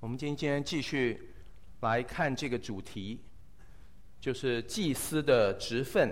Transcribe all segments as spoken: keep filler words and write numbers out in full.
们今天继续来看这个主题，就是祭司的职分。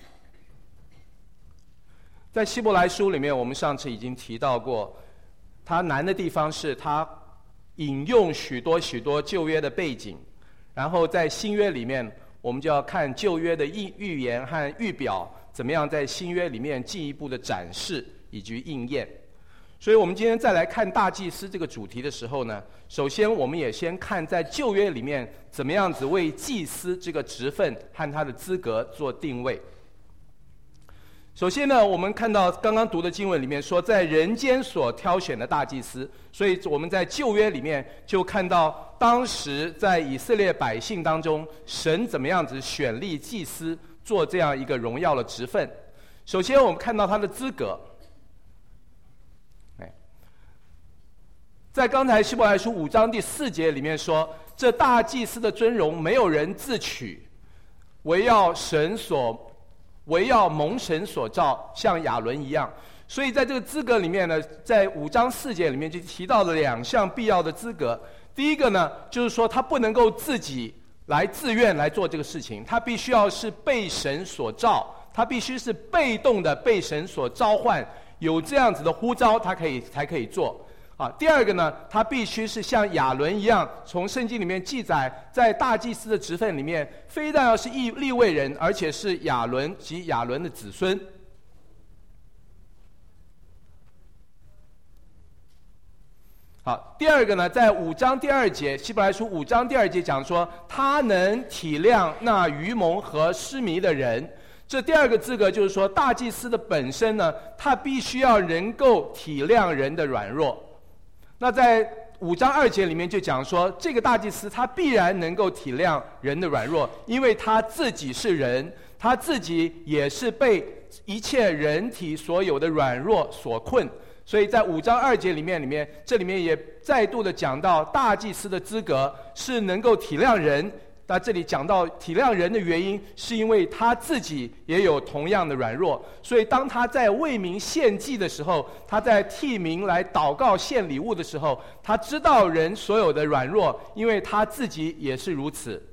在希伯来书里面，我们上次已经提到过，它难的地方是它引用许多许多旧约的背景，然后在新约里面，我们就要看旧约的预预言和预表怎么样在新约里面进一步的展示以及应验。所以我们今天再来看大祭司这个主题的时候呢，首先我们也先看在旧约里面怎么样子为祭司这个职分和他的资格做定位。首先呢，我们看到刚刚读的经文里面说，在人间所挑选的大祭司，所以我们在旧约里面就看到当时在以色列百姓当中，神怎么样子选立祭司做这样一个荣耀的职分。首先我们看到他的资格，在刚才希伯来书五章第四节里面说，这大祭司的尊荣没有人自取，唯要神所唯要蒙神所召，像亚伦一样。所以在这个资格里面呢，在五章四节里面就提到了两项必要的资格。第一个呢，就是说他不能够自己来自愿来做这个事情，他必须要是被神所召，他必须是被动的被神所召唤，有这样子的呼召，他可以才可以做。啊，第二个呢，他必须是像亚伦一样，从圣经里面记载，在大祭司的职分里面，非但要是利利未人，而且是亚伦及亚伦的子孙。好，第二个呢，在五章第二节，希伯来书五章第二节讲说，他能体谅那愚蒙和失迷的人。这第二个资格就是说，大祭司的本身呢，他必须要能够体谅人的软弱。那在五章二节里面就讲说，这个大祭司他必然能够体谅人的软弱，因为他自己是人，他自己也是被一切人体所有的软弱所困。所以在五章二节里面里面这里面也再度的讲到大祭司的资格是能够体谅人。那这里讲到体谅人的原因，是因为他自己也有同样的软弱，所以当他在为民献祭的时候，他在替民来祷告献礼物的时候，他知道人所有的软弱，因为他自己也是如此。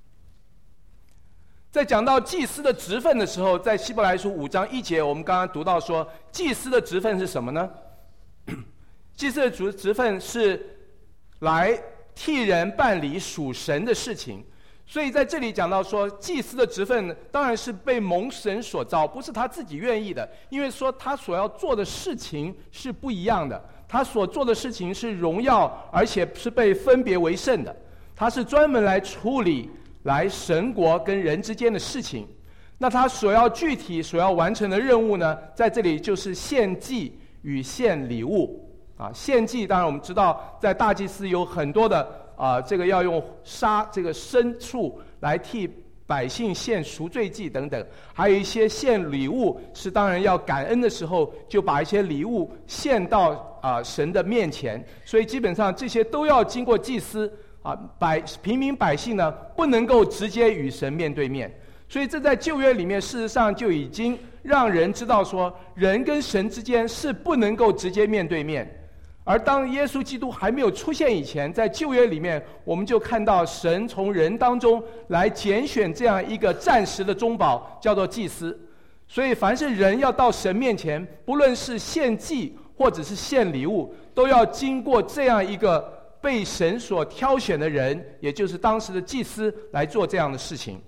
在讲到祭司的职分的时候，在希伯来书五章一节，我们刚刚读到说，祭司的职分是什么呢？祭司的职职分是来替人办理属神的事情。所以在这里讲到说，祭司的职分当然是被蒙神所召，不是他自己愿意的，因为说他所要做的事情是不一样的，他所做的事情是荣耀，而且是被分别为圣的，他是专门来处理来神国跟人之间的事情。那他所要具体所要完成的任务呢，在这里就是献祭与献礼物啊。献祭当然我们知道，在大祭司有很多的啊、呃，这个要用杀这个牲畜来替百姓献赎罪祭等等，还有一些献礼物，是当然要感恩的时候就把一些礼物献到啊、呃、神的面前，所以基本上这些都要经过祭司啊，百平民百姓呢不能够直接与神面对面，所以这在旧约里面事实上就已经让人知道说，人跟神之间是不能够直接面对面。而当耶稣基督还没有出现以前，在旧约里面，我们就看到神从人当中来拣选这样一个暂时的中保，叫做祭司。所以凡是人要到神面前，不论是献祭或者是献礼物，都要经过这样一个被神所挑选的人，也就是当时的祭司来做这样的事情。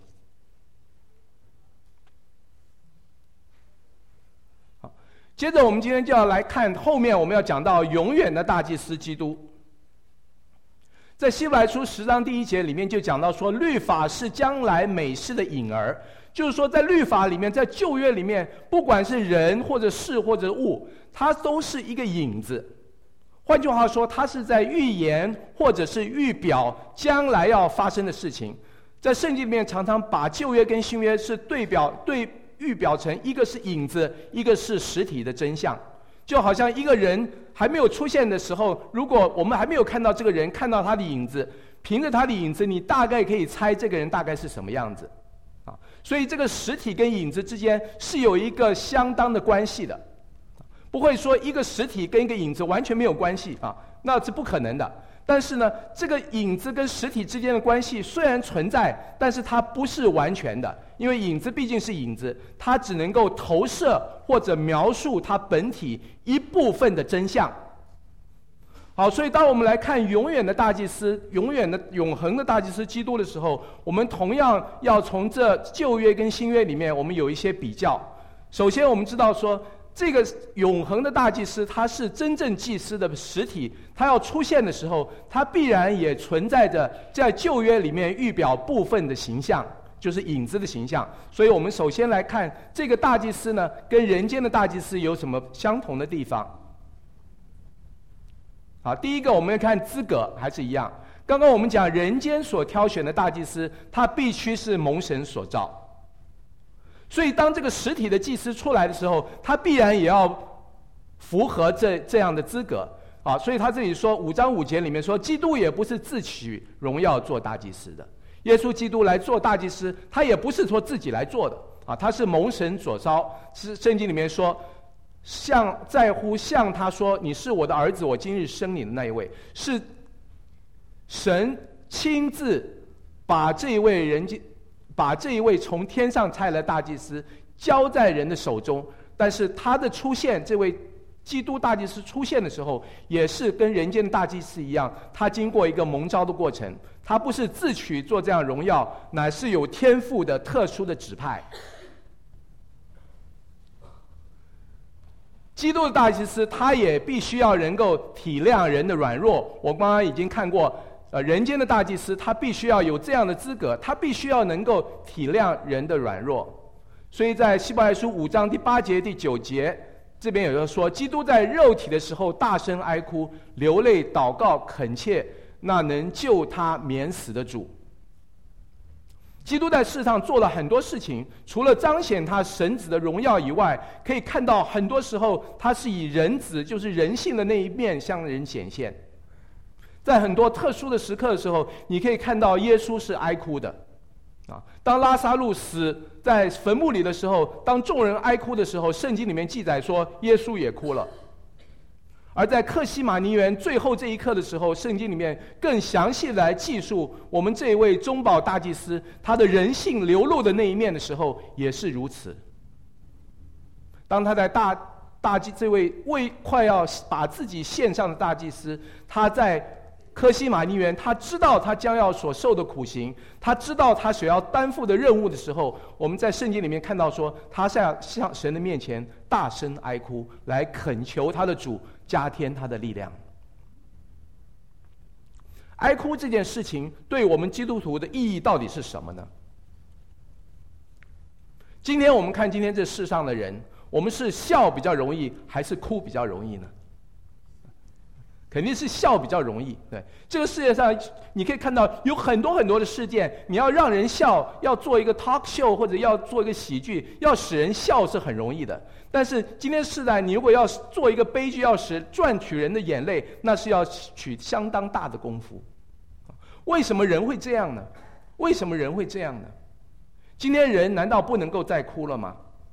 接着我们今天就要来看后面我们要讲到永远的大祭司基督。在希伯来书十章第一节里面就讲到说，律法是将来美事的影儿，就是说在律法里面，在旧约里面，不管是人或者事或者物，它都是一个影子。换句话说，它是在预言或者是预表将来要发生的事情。在圣经里面常常把旧约跟新约是对表对预表成一个是影子，一个是实体的真相。就好像一个人还没有出现的时候，如果我们还没有看到这个人，看到他的影子，凭着他的影子，你大概可以猜这个人大概是什么样子啊。所以这个实体跟影子之间是有一个相当的关系的，不会说一个实体跟一个影子完全没有关系啊，那是不可能的。 但是呢，这个影子跟实体之间的关系虽然存在，但是它不是完全的，因为影子毕竟是影子，它只能够投射或者描述它本体一部分的真相。好，所以当我们来看永远的大祭司、永远的永恒的大祭司基督的时候，我们同样要从这旧约跟新约里面，我们有一些比较。首先，我们知道说，这个永恒的大祭司，他是真正祭司的实体，他要出现的时候，他必然也存在着在旧约里面预表部分的形象，就是影子的形象。所以我们首先来看这个大祭司呢，跟人间的大祭司有什么相同的地方。好，第一个我们要看资格，还是一样。刚刚我们讲人间所挑选的大祭司，他必须是蒙神所造。所以当这个实体的祭司出来的时候，他必然也要符合这这样的资格啊。所以他这里说五章五节里面说，基督也不是自取荣耀做大祭司的。耶稣基督来做大祭司，他也不是说自己来做的啊，他是蒙神所召。是圣经里面说，像在乎向他说你是我的儿子，我今日生你的那一位，是神亲自把这一位人把这一位从天上差来的大祭司交在人的手中。但是他的出现，这位基督大祭司出现的时候，也是跟人间的大祭司一样，他经过一个蒙召的过程，他不是自取做这样荣耀，乃是有天父的特殊的指派。基督的大祭司，他也必须要能够体谅人的软弱。我刚刚已经看过，呃，人间的大祭司，他必须要有这样的资格，他必须要能够体谅人的软弱。所以在希伯来书五章第八节、第九节，这边有人说，基督在肉体的时候大声哀哭、流泪、祷告、恳切那能救他免死的主。基督在世上做了很多事情，除了彰显他神子的荣耀以外，可以看到很多时候他是以人子，就是人性的那一面向人显现。在很多特殊的时刻的时候，你可以看到耶稣是哀哭的啊。当拉撒路死在坟墓里的时候，当众人哀哭的时候，圣经里面记载说耶稣也哭了。而在客西马尼园最后这一刻的时候，圣经里面更详细的来记述我们这一位中保大祭司他的人性流露的那一面的时候，也是如此。当他在大大祭这位为快要把自己献上的大祭司，他在客西马尼园，他知道他将要所受的苦刑，他知道他所要担负的任务的时候，我们在圣经里面看到说，他在向神的面前大声哀哭，来恳求他的主加添他的力量。哀哭这件事情对我们基督徒的意义到底是什么呢？今天我们看今天这世上的人，我们是笑比较容易，还是哭比较容易呢？肯定是笑比较容易。对，这个世界上你可以看到有很多很多的事件，你要让人笑，要做一个 talk show 或者要做一个喜剧，要使人笑是很容易的。但是今天世代，你如果要做一个悲剧，要使赚取人的眼泪，那是要取相当大的功夫。为什么人会这样呢？为什么人会这样呢？今天人难道不能够再哭了吗？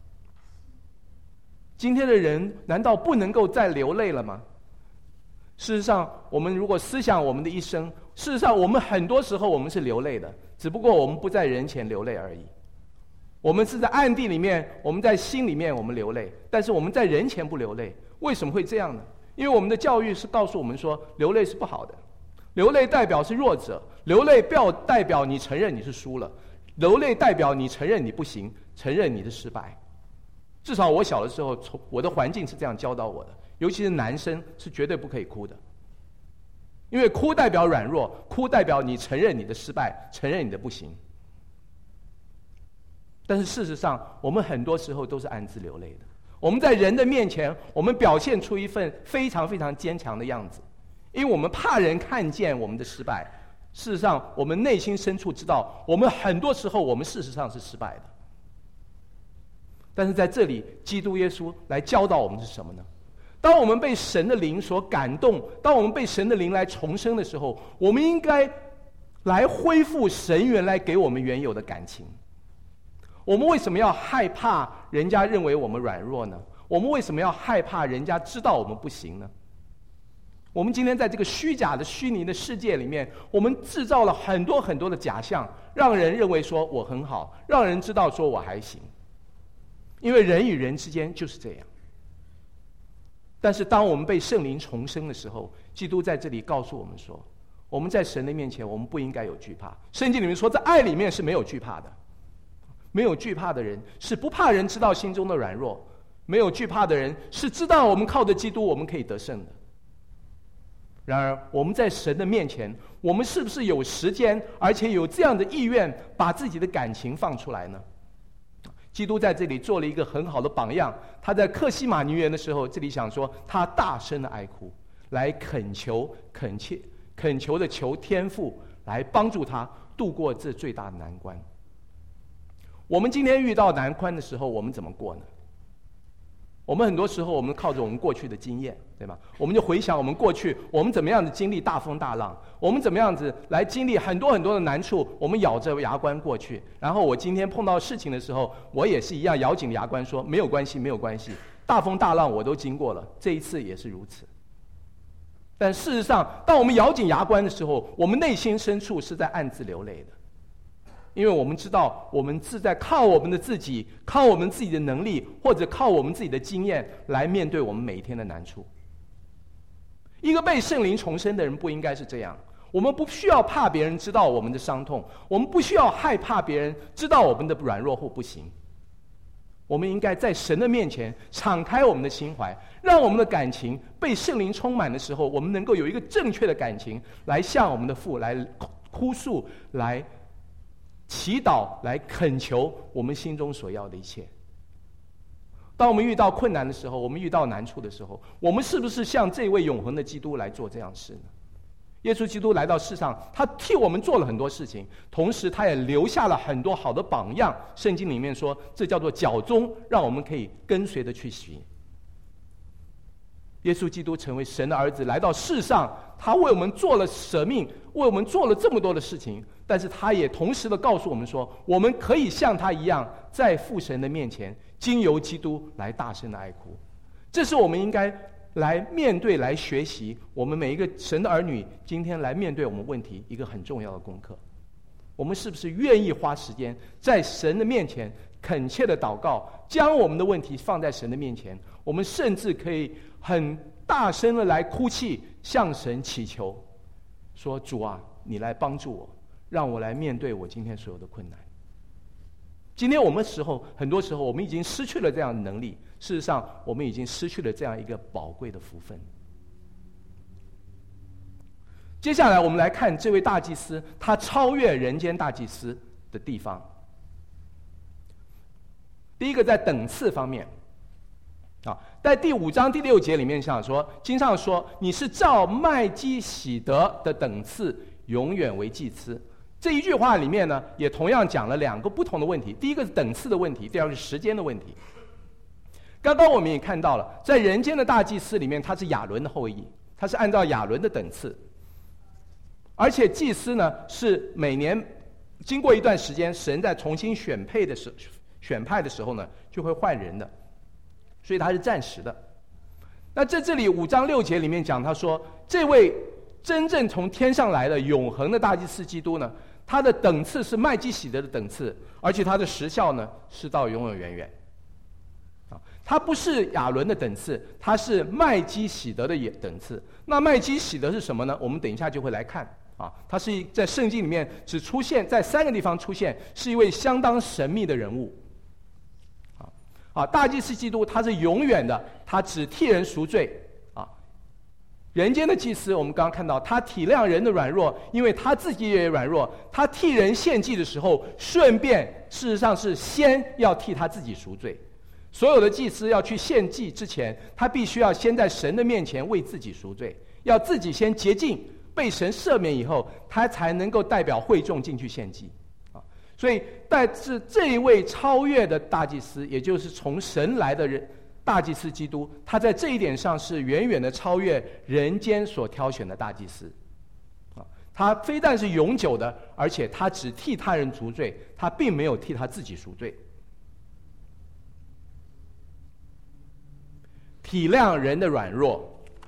今天的人难道不能够再流泪了吗？事实上，我们如果思想我们的一生，事实上我们很多时候我们是流泪的，只不过我们不在人前流泪而已。我们是在暗地里面，我们在心里面我们流泪，但是我们在人前不流泪。为什么会这样呢？因为我们的教育是告诉我们说，流泪是不好的，流泪代表是弱者，流泪不要代表你承认你是输了，流泪代表你承认你不行，承认你的失败。至少我小的时候，从我的环境是这样教导我的。尤其是男生是绝对不可以哭的，因为哭代表软弱，哭代表你承认你的失败，承认你的不行。但是事实上，我们很多时候都是暗自流泪的。我们在人的面前，我们表现出一份非常非常坚强的样子，因为我们怕人看见我们的失败。事实上，我们内心深处知道，我们很多时候我们事实上是失败的。但是在这里，基督耶稣来教导我们是什么呢？当我们被神的灵所感动，当我们被神的灵来重生的时候，我们应该来恢复神原来给我们原有的感情。我们为什么要害怕人家认为我们软弱呢？我们为什么要害怕人家知道我们不行呢？ 我们今天在这个虚假的虚拟的世界里面，我们制造了很多很多的假象，让人认为说我很好，让人知道说我还行。因为人与人之间就是这样。但是当我们被圣灵重生的时候，基督在这里告诉我们说，我们在神的面前，我们不应该有惧怕。圣经里面说，在爱里面是没有惧怕的。没有惧怕的人是不怕人知道心中的软弱，没有惧怕的人是知道我们靠着基督我们可以得胜的。然而我们在神的面前，我们是不是有时间而且有这样的意愿把自己的感情放出来呢？基督在这里做了一个很好的榜样。他在客西马尼园的时候，这里想说他大声的哀哭，来恳求恳切恳求的求天父来帮助他度过这最大的难关。我们今天遇到难关的时候，我们怎么过呢？我们很多时候我们靠着我们过去的经验，对吧？我们就回想我们过去我们怎么样子经历大风大浪，我们怎么样子来经历很多很多的难处，我们咬着牙关过去。然后我今天碰到事情的时候，我也是一样咬紧牙关说没有关系没有关系，大风大浪我都经过了，这一次也是如此。但事实上当我们咬紧牙关的时候，我们内心深处是在暗自流泪的。因为我们知道我们是在靠我们的自己，靠我们自己的能力，或者靠我们自己的经验来面对我们每一天的难处。一个被圣灵重生的人不应该是这样。我们不需要怕别人知道我们的伤痛，我们不需要害怕别人知道我们的软弱或不行。我们应该在神的面前敞开我们的心怀，让我们的感情被圣灵充满的时候，我们能够有一个正确的感情来向我们的父来哭诉，来祈祷，来恳求我们心中所要的一切。当我们遇到困难的时候，我们遇到难处的时候，我们是不是像这位永恒的基督来做这样的事呢？耶稣基督来到世上，他替我们做了很多事情，同时他也留下了很多好的榜样。圣经里面说，这叫做脚踪，让我们可以跟随的去行。耶稣基督成为神的儿子来到世上，他为我们做了舍命，为我们做了这么多的事情，但是他也同时的告诉我们说，我们可以像他一样在父神的面前经由基督来大声的哀哭。这是我们应该来面对来学习，我们每一个神的儿女今天来面对我们问题一个很重要的功课。我们是不是愿意花时间在神的面前恳切的祷告，将我们的问题放在神的面前？我们甚至可以很大声的来哭泣，向神祈求，说主啊，你来帮助我，让我来面对我今天所有的困难。今天我们时候很多时候我们已经失去了这样的能力，事实上我们已经失去了这样一个宝贵的福分。接下来我们来看这位大祭司，他超越人间大祭司的地方。第一个在等次方面啊，在第五章第六节里面想说，经上说你是照麦基洗德的等次永远为祭司。这一句话里面呢，也同样讲了两个不同的问题。第一个是等次的问题，第二个是时间的问题。刚刚我们也看到了，在人间的大祭司里面，他是亚伦的后裔，他是按照亚伦的等次。而且祭司呢，是每年经过一段时间，神在重新选配的时选派的时候呢，就会换人的，所以他是暂时的。那在这里五章六节里面讲，他说这位真正从天上来的永恒的大祭司基督呢，他的等次是麦基洗德的等次，而且他的时效呢是到永永远远。啊，他不是亚伦的等次，他是麦基洗德的等次。那麦基洗德是什么呢？我们等一下就会来看。啊，他是在圣经里面只出现在三个地方出现，是一位相当神秘的人物。啊，啊，大祭司基督他是永远的，他只替人赎罪。啊，人间的祭司我们刚刚看到，他体谅人的软弱，因为他自己也软弱，他替人献祭的时候，顺便事实上是先要替他自己赎罪。所有的祭司要去献祭之前，他必须要先在神的面前为自己赎罪，要自己先洁净。被神赦免以后，他才能够代表会众进去献祭，啊，所以但是这一位超越的大祭司，也就是从神来的人大祭司基督，他在这一点上是远远的超越人间所挑选的大祭司，啊，他非但是永久的，而且他只替他人赎罪，他并没有替他自己赎罪。体谅人的软弱。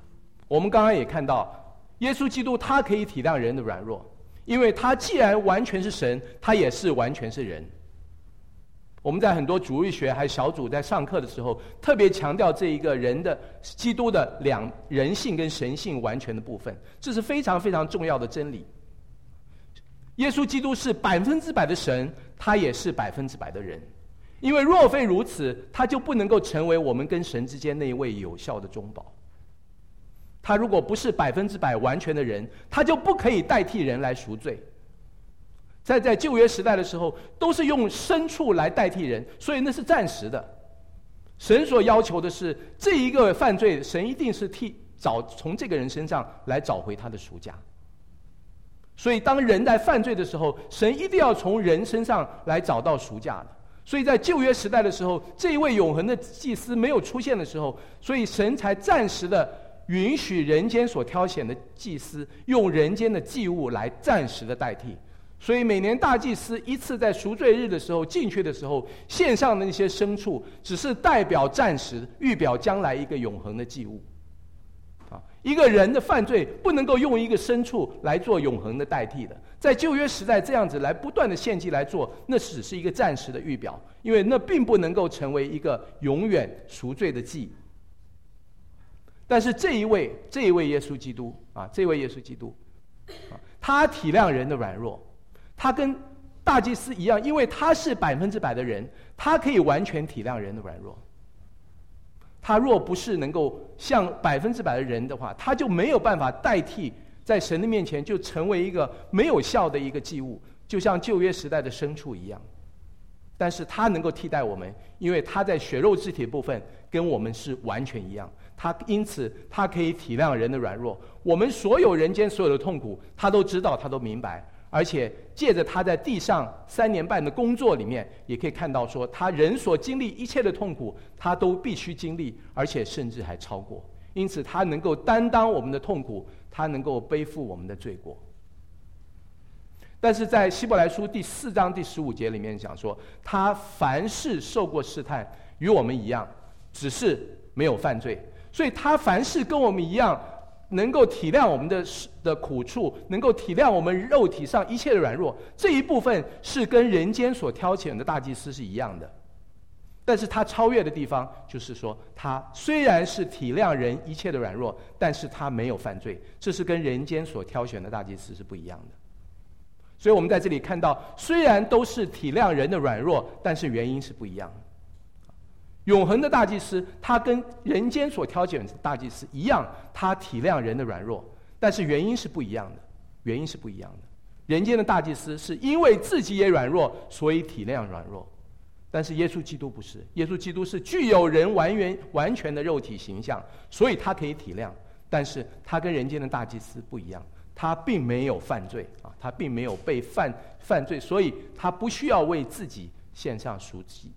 我们刚刚也看到，耶稣基督他可以体谅人的软弱，因为他既然完全是神，他也是完全是人。我们在很多主日学还有小组在上课的时候，特别强调这一个人的基督的两人性跟神性完全的部分，这是非常非常重要的真理。耶稣基督是百分之百的神，他也是百分之百的人。因为若非如此，他就不能够成为我们跟神之间那一位有效的中保。他如果不是百分之百完全的人，他就不可以代替人来赎罪。在在旧约时代的时候，都是用牲畜来代替人，所以那是暂时的。神所要求的是，这一个犯罪，神一定是替找从这个人身上来找回他的赎价。所以当人在犯罪的时候，神一定要从人身上来找到赎价的。所以在旧约时代的时候，这一位永恒的祭司没有出现的时候，所以神才暂时的允许人间所挑选的祭司用人间的祭物来暂时的代替。所以每年大祭司一次在赎罪日的时候进去的时候，献上的那些牲畜只是代表暂时，预表将来一个永恒的祭物。啊，一个人的犯罪不能够用一个牲畜来做永恒的代替的。在旧约时代这样子来不断的献祭来做，那只是一个暂时的预表，因为那并不能够成为一个永远赎罪的祭。但是这一位这一位耶稣基督啊，这位耶稣基督啊，他体谅人的软弱。他跟大祭司一样，因为他是百分之百的人，他可以完全体谅人的软弱。他若不是能够像百分之百的人的话，他就没有办法代替在神的面前就成为一个没有效的一个祭物，就像旧约时代的牲畜一样。但是他能够替代我们，因为他在血肉肢体的部分跟我们是完全一样，他因此他可以体谅人的软弱。我们所有人间所有的痛苦，他都知道，他都明白。而且借着他在地上三年半的工作里面，也可以看到说，他人所经历一切的痛苦，他都必须经历，而且甚至还超过。因此，他能够担当我们的痛苦，他能够背负我们的罪过。但是在希伯来书第四章第十五节里面讲说，他凡事受过试探，与我们一样，只是没有犯罪。所以他凡事跟我们一样，能够体谅我们的的苦处，能够体谅我们肉体上一切的软弱，这一部分是跟人间所挑选的大祭司是一样的。但是他超越的地方，就是说他虽然是体谅人一切的软弱，但是他没有犯罪，这是跟人间所挑选的大祭司是不一样的。所以我们在这里看到，虽然都是体谅人的软弱，但是原因是不一样的。永恒的大祭司，他跟人间所挑选的大祭司一样，他体谅人的软弱，但是原因是不一样的。原因是不一样的。人间的大祭司是因为自己也软弱，所以体谅软弱，但是耶稣基督不是。耶稣基督是具有人完全完全的肉体形象，所以他可以体谅，但是他跟人间的大祭司不一样，他并没有犯罪啊，他并没有被犯犯罪，所以他不需要为自己献上赎祭。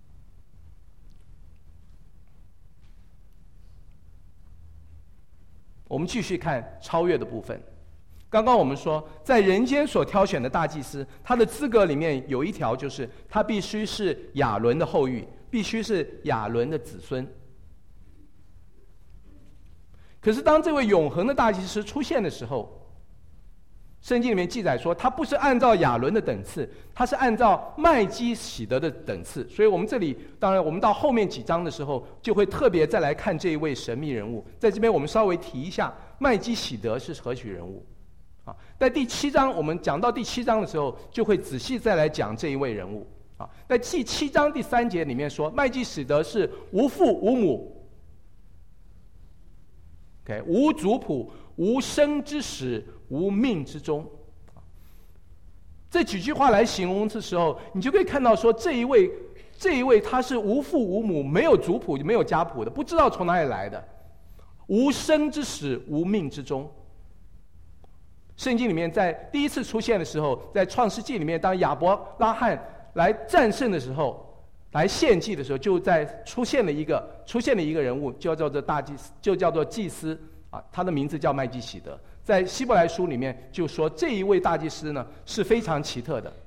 我们继续看超越的部分。刚刚我们说，在人间所挑选的大祭司，他的资格里面有一条，就是他必须是亚伦的后裔，必须是亚伦的子孙。可是当这位永恒的大祭司出现的时候，圣经里面记载说，他不是按照亚伦的等次，他是按照麦基洗德的等次。所以我们这里，当然我们到后面几章的时候，就会特别再来看这一位神秘人物。在这边我们稍微提一下，麦基洗德是何许人物啊？在第七章，我们讲到第七章的时候，就会仔细再来讲这一位人物啊。在第七章第三节里面说，麦基洗德是无父无母 ，OK， 无族谱，无生之始，无命之终。这几句话来形容的时候，你就可以看到说，这一位这一位他是无父无母，没有族谱，没有家谱的，不知道从哪里来的，无生之始，无命之终。圣经里面在第一次出现的时候，在创世纪里面，当亚伯拉罕来战胜的时候，来献祭的时候，就在出现了一个出现了一个人物，就叫做大祭司，就叫做祭司啊，他的名字叫麦基洗德。在希伯来书里面就说，这一位大祭司呢是非常奇特的，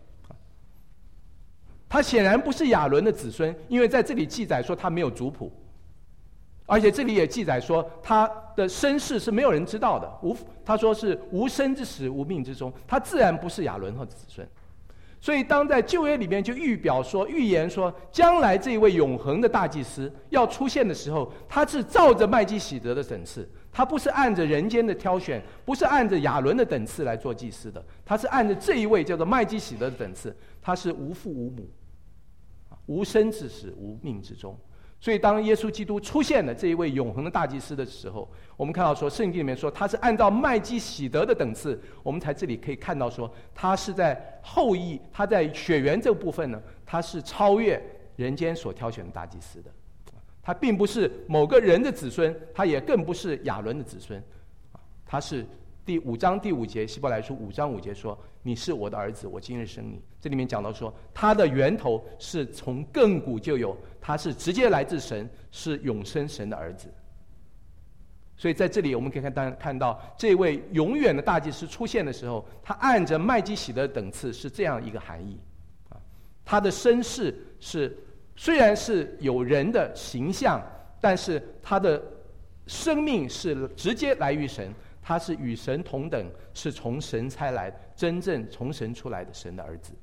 他显然不是亚伦的子孙，因为在这里记载说他没有族谱， 而且这里也记载说，他的身世是没有人知道的，无他说是无生之始，无命之终，他自然不是亚伦和子孙。所以当在旧约里面就预表说、预言说，将来这一位永恒的大祭司要出现的时候，他是照着麦基洗德的等次，他不是按着人间的挑选，不是按着亚伦的等次来做祭司的，他是按着这一位叫做麦基洗德的等次，他是无父无母，无生之始，无命之终。所以当耶稣基督出现了这一位永恒的大祭司的时候，我们看到说圣经里面说他是按照麦基洗德的等次，我们才这里可以看到说他是在后裔，他在血缘这个部分呢，他是超越人间所挑选的大祭司的，他并不是某个人的子孙，他也更不是亚伦的子孙，他是第五章第五节希伯来书五章五节说，你是我的儿子，我今日生你。这里面讲到说他的源头是从亘古就有，他是直接来自神，是永生神的儿子。所以在这里我们可以看看到这位永远的大祭司出现的时候，他按着麦基洗德等次是这样一个含义，他的身世是虽然是有人的形象，但是他的生命是直接来于神，他是与神同等，是从神差来，真正从神出来的神的儿子。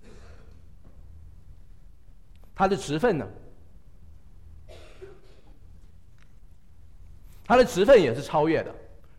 他的职分呢？他的职分也是超越的，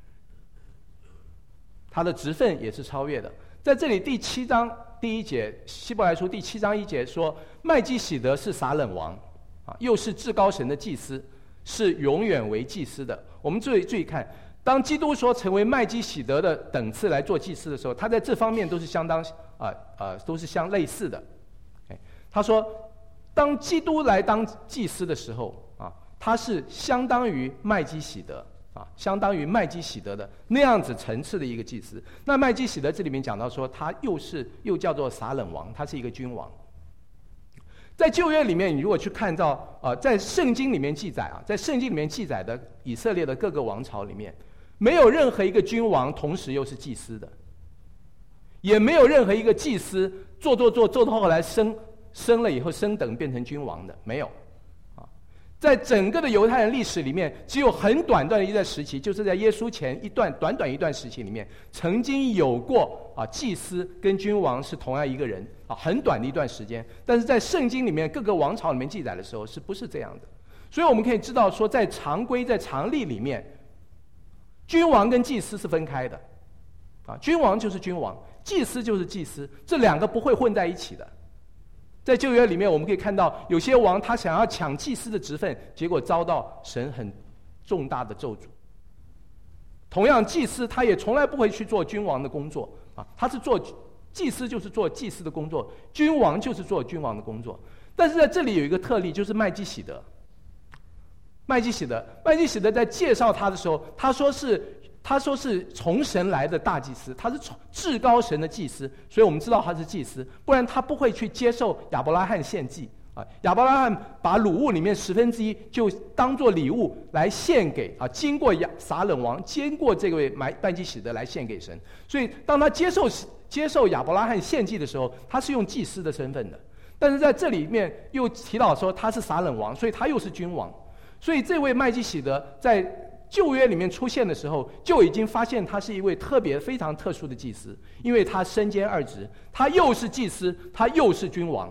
他的职分也是超越的。在这里第七章第一节，希伯来书第七章一节说，麦基洗德是撒冷王，啊，又是至高神的祭司，是永远为祭司的。我们注意注意看，当基督说成为麦基洗德的等次来做祭司的时候，他在这方面都是相当啊呃都是相类似的。他说，当基督来当祭司的时候啊，他是相当于麦基洗德啊，相当于麦基洗德的那样子层次的一个祭司。那麦基洗德这里面讲到说，他又是又叫做撒冷王，他是一个君王。在旧约里面，你如果去看到呃，在圣经里面记载啊，在圣经里面记载的以色列的各个王朝里面，没有任何一个君王同时又是祭司的，也没有任何一个祭司做做做做到后来升升了以后升等变成君王的，没有啊。在整个的犹太人历史里面，只有很短暂的一段时期，就是在耶稣前一段短短一段时期里面，曾经有过啊祭司跟君王是同样一个人啊，很短的一段时间。但是在圣经里面各个王朝里面记载的时候，是不是这样的？所以我们可以知道说，在常规在常例里面，君王跟祭司是分开的，啊，君王就是君王，祭司就是祭司，这两个不会混在一起的。在旧约里面，我们可以看到有些王他想要抢祭司的职分，结果遭到神很重大的咒诅。同样，祭司他也从来不会去做君王的工作啊，他是做祭司就是做祭司的工作，君王就是做君王的工作。但是在这里有一个特例，就是麦基洗德。麦基洗德，麦基洗德在介绍他的时候，他说是。他说是从神来的大祭司，他是至高神的祭司，所以我们知道他是祭司，不然他不会去接受亚伯拉罕献祭啊。亚伯拉罕把掳物里面十分之一就当作礼物来献给啊，经过亚撒冷王，经过这位麦麦基洗德来献给神。所以当他接受接受亚伯拉罕献祭的时候，他是用祭司的身份的。但是在这里面又提到说他是撒冷王，所以他又是君王。所以这位麦基洗德在旧约里面出现的时候，就已经发现他是一位特别非常特殊的祭司，因为他身兼二职，他又是祭司，他又是君王。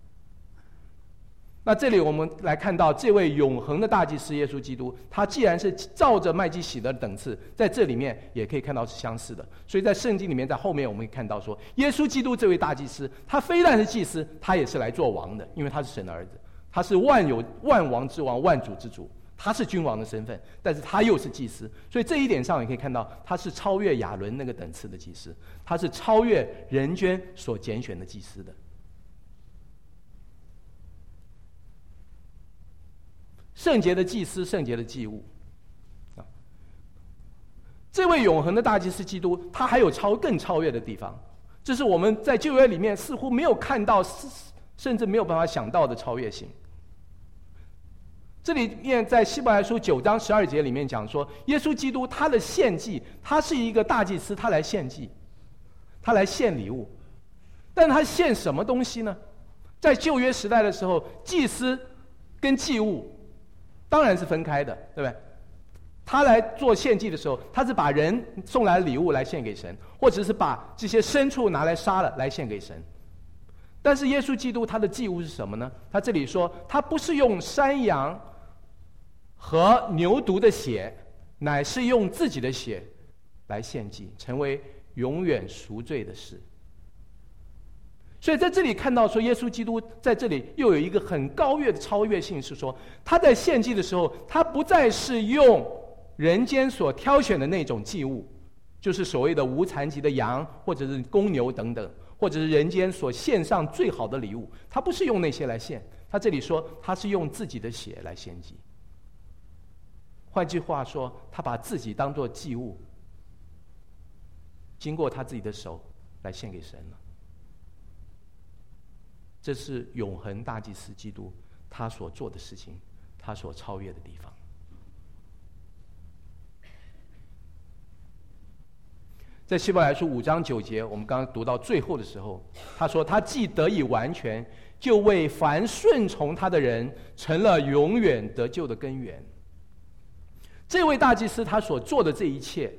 那这里我们来看到这位永恒的大祭司耶稣基督，他既然是照着麦基洗德的等次，在这里面也可以看到是相似的。所以在圣经里面，在后面我们可以看到说，耶稣基督这位大祭司，他非但是祭司，他也是来做王的，因为他是神的儿子，他是万有万王之王，万主之主。他是君王的身份，但是他又是祭司，所以这一点上你可以看到，他是超越亚伦那个等次的祭司，他是超越人间所拣选的祭司的。圣洁的祭司，圣洁的祭物。啊，这位永恒的大祭司基督，他还有超更超越的地方，这是我们在旧约里面似乎没有看到，甚至没有办法想到的超越性。这里面在希伯来书九章十二节里面讲说，耶稣基督他的献祭，他是一个大祭司，他来献祭，他来献礼物，但他献什么东西呢？在旧约时代的时候，祭司跟祭物当然是分开的，对不对？他来做献祭的时候，他是把人送来的礼物来献给神，或者是把这些牲畜拿来杀了来献给神。但是耶稣基督他的祭物是什么呢？他这里说，他不是用山羊和牛犊的血，乃是用自己的血来献祭，成为永远赎罪的事。所以在这里看到说，耶稣基督在这里又有一个很高越的超越性，是说他在献祭的时候，他不再是用人间所挑选的那种祭物，就是所谓的无残疾的羊，或者是公牛等等，或者是人间所献上最好的礼物，他不是用那些来献，他这里说他是用自己的血来献祭。换句话说，他把自己当作祭物，经过他自己的手来献给神了。这是永恒大祭司基督他所做的事情，他所超越的地方。在希伯来书五章九节，我们刚刚读到最后的时候，他说他既得以完全，就为凡顺从他的人成了永远得救的根源。这位大祭司他所做的这一切，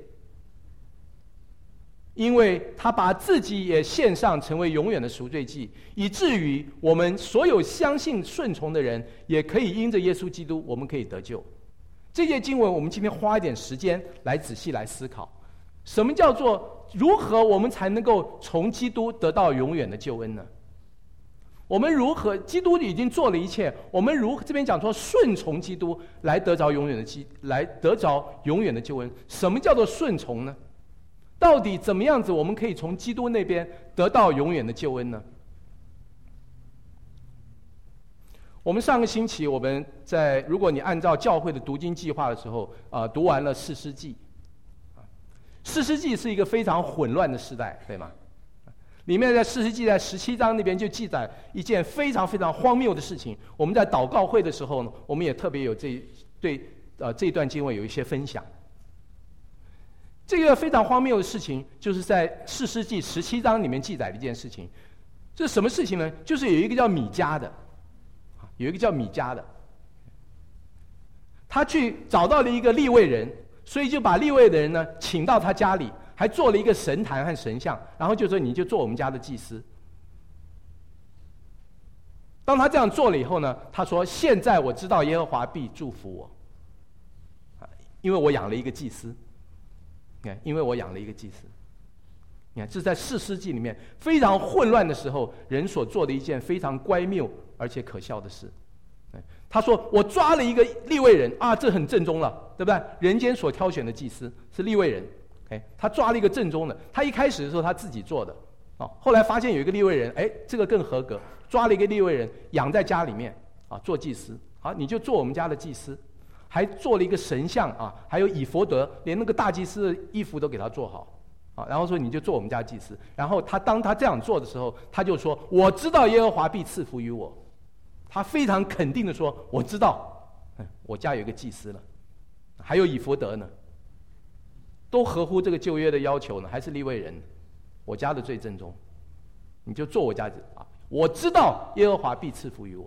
因为他把自己也献上成为永远的赎罪祭，以至于我们所有相信顺从的人也可以因着耶稣基督我们可以得救。这些经文我们今天花一点时间来仔细来思考，什么叫做如何我们才能够从基督得到永远的救恩呢？我们如何，基督已经做了一切，我们如这边讲说顺从基督来得着永远的基来得着永远的救恩。什么叫做顺从呢？到底怎么样子我们可以从基督那边得到永远的救恩呢？我们上个星期我们在，如果你按照教会的读经计划的时候，呃，读完了士师记。士师记是一个非常混乱的时代，对吗？里面在士师记在十七章那边就记载一件非常非常荒谬的事情。我们在祷告会的时候呢，我们也特别有这对呃这一段经文有一些分享。这个非常荒谬的事情，就是在士师记十七章里面记载的一件事情。这是什么事情呢？就是有一个叫米迦的，有一个叫米迦的，他去找到了一个利未人，所以就把利未的人呢请到他家里，还做了一个神坛和神像，然后就说你就做我们家的祭司。当他这样做了以后呢，他说现在我知道耶和华必祝福我，因为我养了一个祭司。你看，因为我养了一个祭司。你看，这是在士师记里面非常混乱的时候，人所做的一件非常乖谬而且可笑的事。他说：“我抓了一个利未人啊，这很正宗了，对不对？人间所挑选的祭司是利未人。哎，他抓了一个正宗的。他一开始的时候他自己做的，啊，后来发现有一个利未人，哎，这个更合格，抓了一个利未人养在家里面啊，做祭司。好，你就做我们家的祭司。”还做了一个神像啊，还有以弗得，连那个大祭司的衣服都给他做好，啊，然后说你就做我们家祭司。然后他当他这样做的时候，他就说：“我知道耶和华必赐福于我。”他非常肯定的说：“我知道，嗯，我家有一个祭司了，还有以弗得呢，都合乎这个旧约的要求呢，还是利未人，我家的最正宗，你就做我家啊，我知道耶和华必赐福于我。”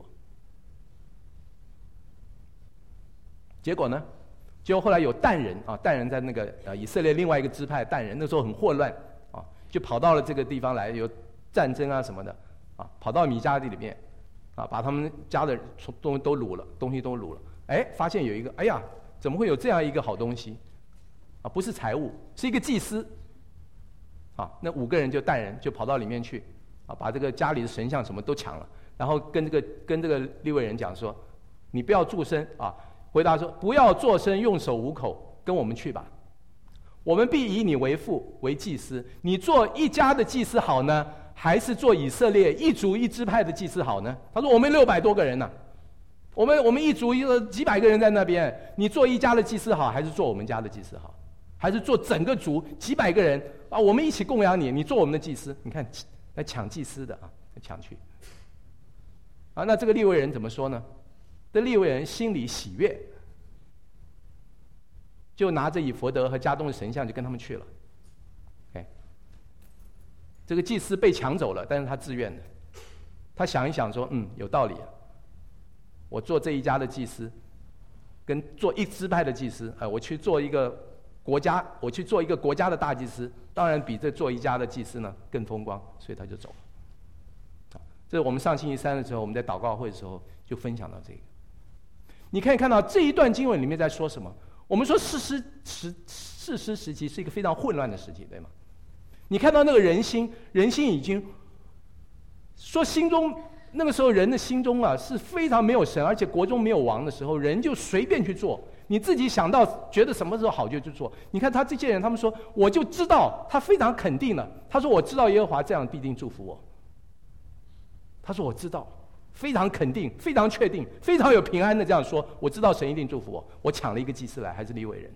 结果呢？结果后来有但人啊，但人在那个呃以色列另外一个支派但人，那时候很混乱啊，就跑到了这个地方来，有战争啊什么的啊，跑到米迦地里面啊，把他们家的东西都掳了，东西都掳了。哎，发现有一个，哎呀，怎么会有这样一个好东西？啊，不是财物，是一个祭司。啊，那五个人就但人就跑到里面去啊，把这个家里的神像什么都抢了，然后跟这个跟这个利未人讲说，你不要住身啊。回答说：“不要作声，用手捂口，跟我们去吧。我们必以你为父，为祭司。你做一家的祭司好呢，还是做以色列一族一支派的祭司好呢？”他说：“我们六百多个人呢、啊，我们我们一族一个几百个人在那边，你做一家的祭司好，还是做我们家的祭司好？还是做整个族几百个人啊？我们一起供养你，你做我们的祭司。你看，来抢祭司的啊，抢去。啊，那这个利未人怎么说呢？”这利未人心里喜悦，就拿着以弗得和加东的神像就跟他们去了。Okay. 这个祭司被抢走了，但是他自愿的。他想一想说：“嗯，有道理啊。我做这一家的祭司， 跟做一支派的祭司，呃，我去做一个国家，我去做一个国家的大祭司，当然比这做一家的祭司呢更风光，所以他就走了。这是我们上星期三的时候，我们在祷告会的时候就分享到这个。你可以看到这一段经文里面在说什么？我们说士师时士师时期是一个非常混乱的时期，对吗？你看到那个人心，人心已经说心中那个时候人的心中啊是非常没有神，而且国中没有王的时候，人就随便去做，你自己想到觉得什么时候好就去做。你看他这些人，他们说我就知道，他非常肯定了，他说我知道耶和华这样必定祝福我。他说我知道，非常肯定，非常确定，非常有平安的这样说，我知道神一定祝福我。我抢了一个祭司来，还是利未人。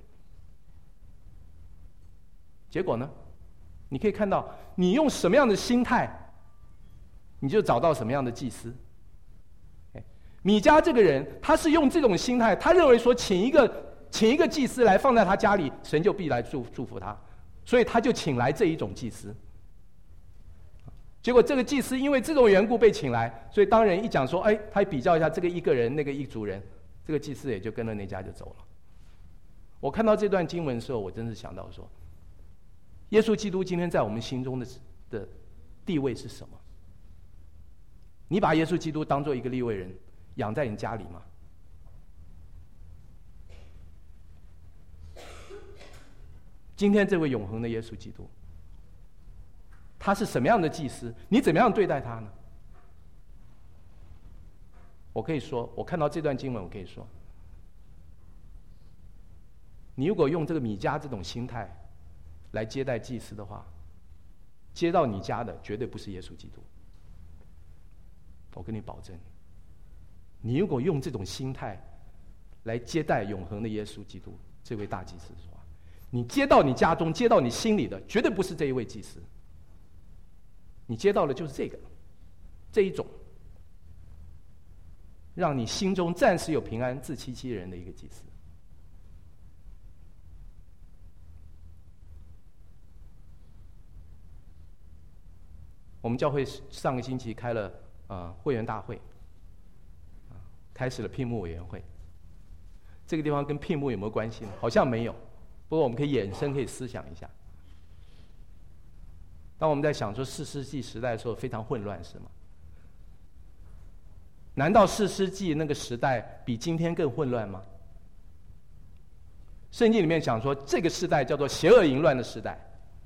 结果呢？你可以看到，你用什么样的心态，你就找到什么样的祭司。米迦这个人，他是用这种心态，他认为说，请一个请一个祭司来放在他家里，神就必来祝祝福他，所以他就请来这一种祭司。结果这个祭司因为这种缘故被请来，所以当人一讲说，哎，他比较一下这个一个人，那个一族人，这个祭司也就跟着那家就走了。我看到这段经文的时候，我真是想到说，耶稣基督今天在我们心中的的地位是什么？你把耶稣基督当作一个利未人养在你家里吗？今天这位永恒的耶稣基督，他是什么样的祭司？你怎么样对待他呢？我可以说，我看到这段经文，我可以说，你如果用这个米迦这种心态来接待祭司的话，接到你家的绝对不是耶稣基督。我跟你保证，你如果用这种心态来接待永恒的耶稣基督这位大祭司的话，你接到你家中，接到你心里的绝对不是这一位祭司，你接到的就是这个这一种让你心中暂时有平安自欺欺人的一个祭司。我们教会上个星期开了呃会员大会，啊，开始了聘牧委员会。这个地方跟聘牧有没有关系呢？好像没有，不过我们可以衍生，可以思想一下。当我们在想说士师记时代的时候非常混乱，是吗？难道士师记那个时代比今天更混乱吗？圣经里面讲说，这个时代叫做邪恶淫乱的时代。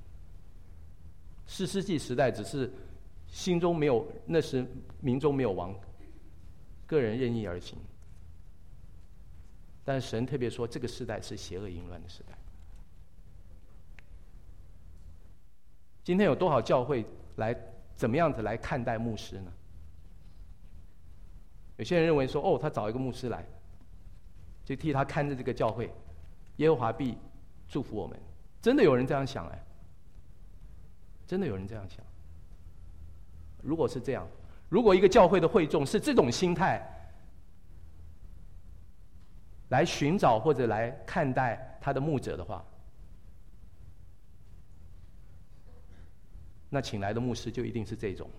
士师记时代只是心中没有，那时民中没有王，个人任意而行。但是神特别说，这个时代是邪恶淫乱的时代。今天有多少教会来怎么样子来看待牧师呢？有些人认为说，哦，他找一个牧师来，就替他看着这个教会，耶和华必祝福我们。真的有人这样想哎？真的有人这样想？如果是这样，如果一个教会的会众是这种心态来寻找或者来看待他的牧者的话，那请来的牧师就一定是这种。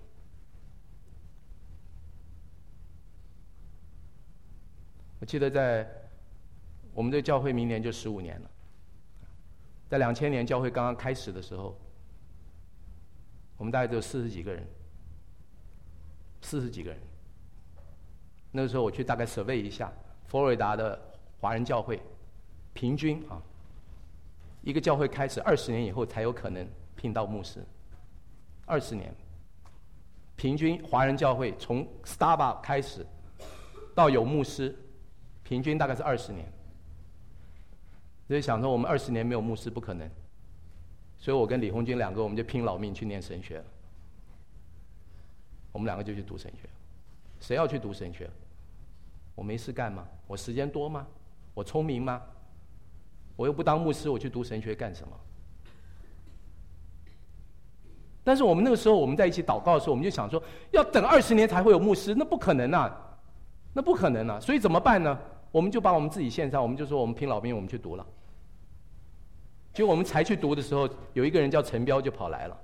我记得在我们这个教会明年就十五年了，在两千年教会刚刚开始的时候，我们大概只有四十几个人，四十几个人。那个时候我去大概 survey 一下佛罗里达的华人教会，平均啊，一个教会开始二十年以后才有可能聘到牧师，二十年，平均华人教会从 Starbucks 开始到有牧师，平均大概是二十年。所以想说我们二十年没有牧师不可能，所以我跟李红军两个我们就拼老命去念神学了。我们两个就去读神学。谁要去读神学？我没事干吗？我时间多吗？我聪明吗？我又不当牧师，我去读神学干什么？但是我们那个时候我们在一起祷告的时候，我们就想说，要等二十年才会有牧师，那不可能啊，那不可能啊！所以怎么办呢？我们就把我们自己献上，我们就说我们拼老命，我们去读了。结果我们才去读的时候，有一个人叫陈彪就跑来了，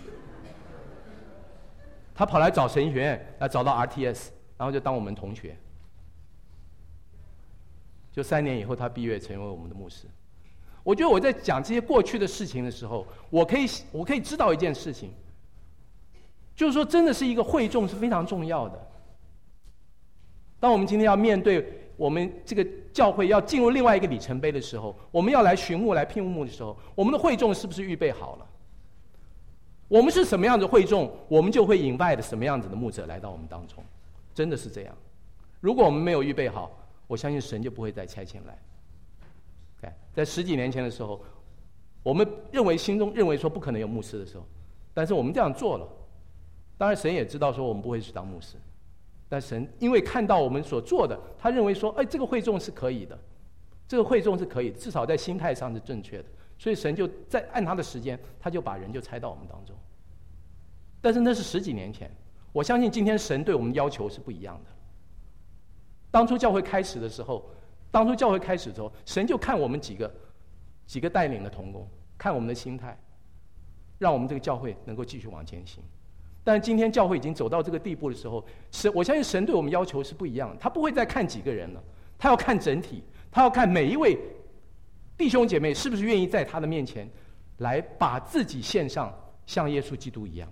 他跑来找神学院，来找到 R T S， 然后就当我们同学。 就三年以后他毕业成为我们的牧师。我觉得我在讲这些过去的事情的时候，我可以我可以知道一件事情，就是说真的是一个会众是非常重要的。当我们今天要面对我们这个教会要进入另外一个里程碑的时候，我们要来寻牧来聘牧的时候，我们的会众是不是预备好了？我们是什么样的会众，我们就会invite什么样子的牧者来到我们当中，真的是这样。如果我们没有预备好，我相信神就不会再差遣来。在十几年前的时候，我们认为心中认为说不可能有牧师的时候，但是我们这样做了。当然神也知道说我们不会去当牧师，但神因为看到我们所做的，他认为说哎，这个会众是可以的，这个会众是可以，至少在心态上是正确的，所以神就在按他的时间，他就把人就差到我们当中。但是那是十几年前，我相信今天神对我们要求是不一样的。当初教会开始的时候，当初教会开始之后，神就看我们几个几个带领的同工，看我们的心态，让我们这个教会能够继续往前行。但今天教会已经走到这个地步的时候，神我相信神对我们要求是不一样的，他不会再看几个人了，他要看整体，他要看每一位弟兄姐妹是不是愿意在他的面前来把自己献上，像耶稣基督一样。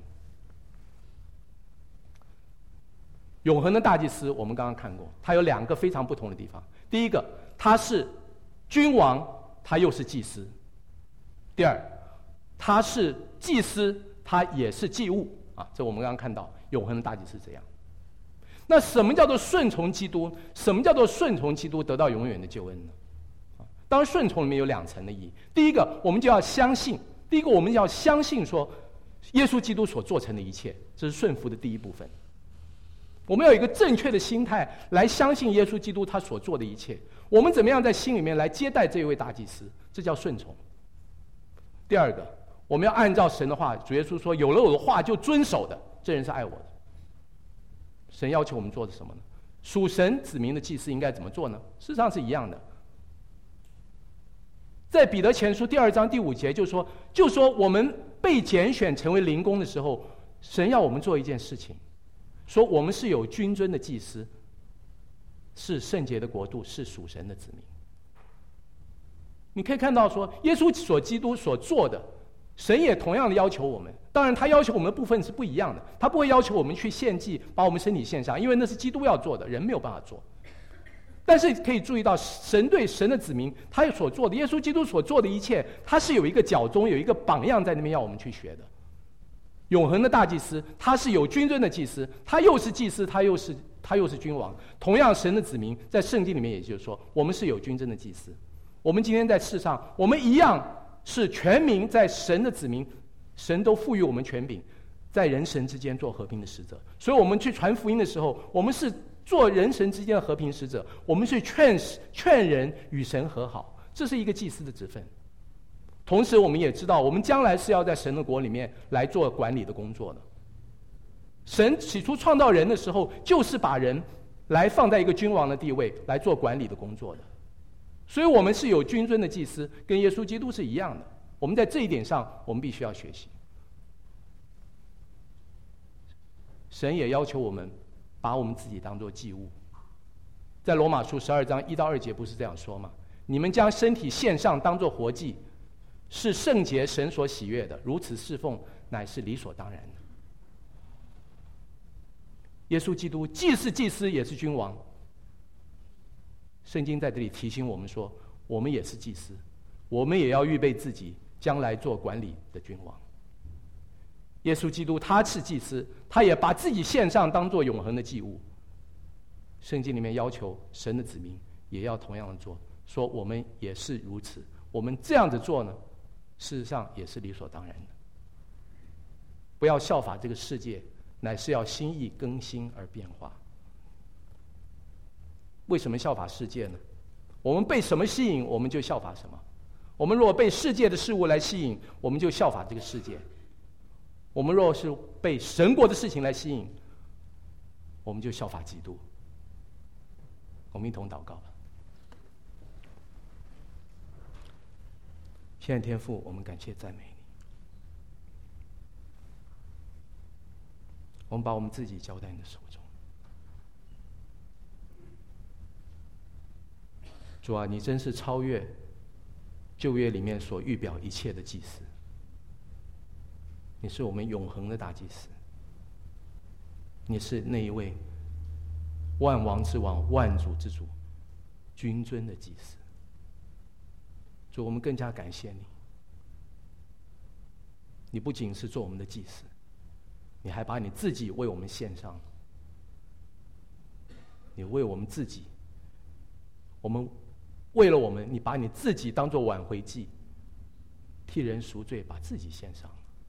永恒的大祭司我们刚刚看过，他有两个非常不同的地方。第一个，他是君王，他又是祭司；第二，他是祭司，他也是祭物啊。这我们刚刚看到永恒的大祭司这样。那什么叫做顺从基督？什么叫做顺从基督得到永远的救恩呢？啊，当然顺从里面有两层的意义。第一个，我们就要相信；第一个，我们要相信说，耶稣基督所做成的一切，这是顺服的第一部分。我们要有一个正确的心态来相信耶稣基督他所做的一切。我们怎么样在心里面来接待这一位大祭司？这叫顺从。第二个，我们要按照神的话，主耶稣说：“有了我的话就遵守的，这人是爱我的。”神要求我们做的什么呢？属神子民的祭司应该怎么做呢？事实上是一样的。在彼得前书第二章第五节就说，就说我们被拣选成为灵宫的时候，神要我们做一件事情。说我们是有君尊的祭司，是圣洁的国度，是属神的子民。你可以看到说，耶稣所基督所做的，神也同样的要求我们。当然他要求我们的部分是不一样的，他不会要求我们去献祭，把我们身体献上，因为那是基督要做的，人没有办法做。但是可以注意到，神对神的子民他所做的，耶稣基督所做的一切，他是有一个脚踪，有一个榜样在那边要我们去学的。永恒的大祭司，他是有君尊的祭司，他又是祭司，他又是他又是君王。同样，神的子民在圣经里面，也就是说，我们是有君尊的祭司。我们今天在世上，我们一样是全民在神的子民，神都赋予我们权柄，在人神之间做和平的使者。所以，我们去传福音的时候，我们是做人神之间的和平使者，我们是劝劝人与神和好，这是一个祭司的职分。同时，我们也知道，我们将来是要在神的国里面来做管理的工作的。神起初创造人的时候，就是把人来放在一个君王的地位来做管理的工作的。所以，我们是有君尊的祭司，跟耶稣基督是一样的。我们在这一点上，我们必须要学习。神也要求我们把我们自己当作祭物。在罗马书十二章一到二节不是这样说吗？你们将身体献上，当作活祭。是圣洁神所喜悦的，如此侍奉乃是理所当然的。耶稣基督既是祭司，也是君王。圣经在这里提醒我们说，我们也是祭司，我们也要预备自己，将来做管理的君王。耶稣基督他是祭司，他也把自己献上，当作永恒的祭物。圣经里面要求神的子民也要同样的做，说我们也是如此。我们这样子做呢，事实上也是理所当然的。不要效法这个世界，乃是要心意更新而变化。为什么效法世界呢？我们被什么吸引，我们就效法什么。我们若被世界的事物来吸引，我们就效法这个世界。我们若是被神国的事情来吸引，我们就效法基督。我们一同祷告吧。现在天父，我们感谢赞美你。我们把我们自己交在你的手中。 主啊，你真是超越旧约里面所预表一切的祭司，你是我们永恒的大祭司，你是那一位万王之王、万主之主、君尊的祭司。主，我们更加感谢你，你不仅是做我们的祭司，你还把你自己为我们献上，你为我们自己，我们为了我们，你把你自己当作挽回祭，替人赎罪，把自己献上。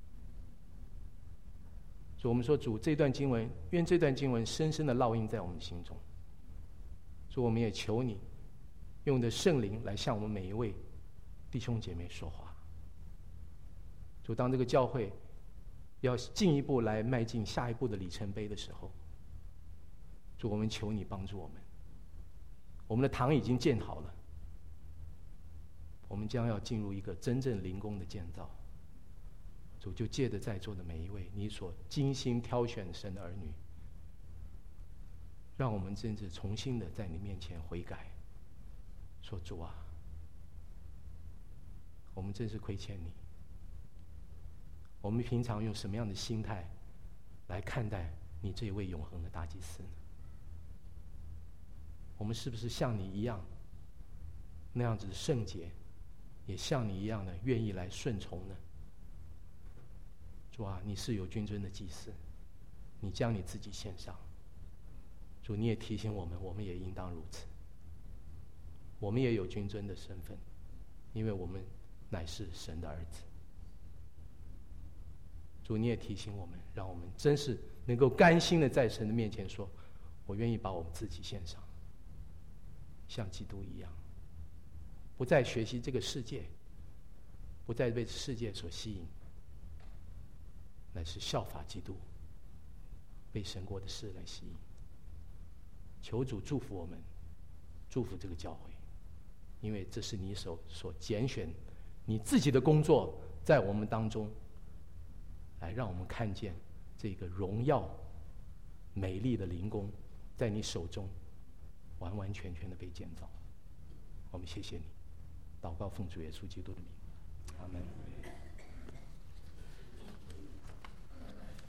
所以我们说，主，这段经文，愿这段经文深深的烙印在我们心中。所以我们也求你用的圣灵来向我们每一位弟兄姐妹说话。就当这个教会要进一步来迈进下一步的里程碑的时候，主，我们求你帮助我们。我们的堂已经建好了，我们将要进入一个真正灵宫的建造。主，就借着在座的每一位你所精心挑选神的儿女，让我们真正重新的在你面前悔改，说主啊，我们真是亏欠你。我们平常用什么样的心态来看待你这一位永恒的大祭司呢？我们是不是像你一样那样子的圣洁，也像你一样的愿意来顺从呢？主啊，你是有君尊的祭司，你将你自己献上。主，你也提醒我们，我们也应当如此。我们也有君尊的身份，因为我们乃是神的儿子。主，你也提醒我们，让我们真是能够甘心的在神的面前说，我愿意把我们自己献上，像基督一样，不再学习这个世界，不再被世界所吸引，乃是效法基督，被神国的事来吸引。求主祝福我们，祝福这个教会，因为这是你所所拣选你自己的工作，在我们当中来让我们看见这个荣耀美丽的灵宫在你手中完完全全的被建造。我们谢谢你，祷告奉主耶稣基督的名，阿门。